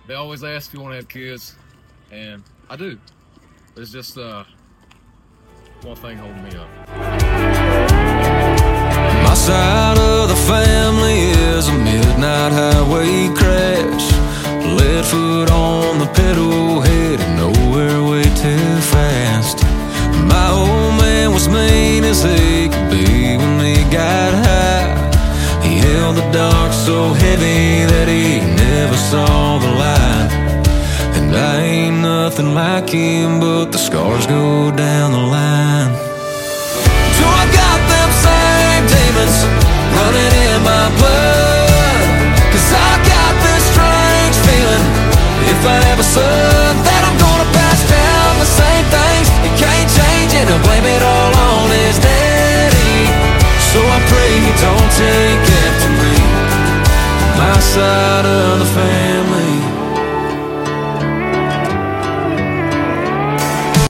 They always ask if you want to have kids, and I do. There's just one thing holding me up. My side of the family is a midnight highway crash. Lead foot on the pedal, headed nowhere, way too fast. My old man was mean as he could be when he got high. He held the dark so heavy that he never saw the light. And I ain't nothing like him, but the scars go down the line. So I got them same demons running in my blood, 'cause I got this strange feeling, if I have a son, that I'm gonna pass down the same things. He can't change it, I blame it all on his daddy. So I pray you don't take after me, my side of the family.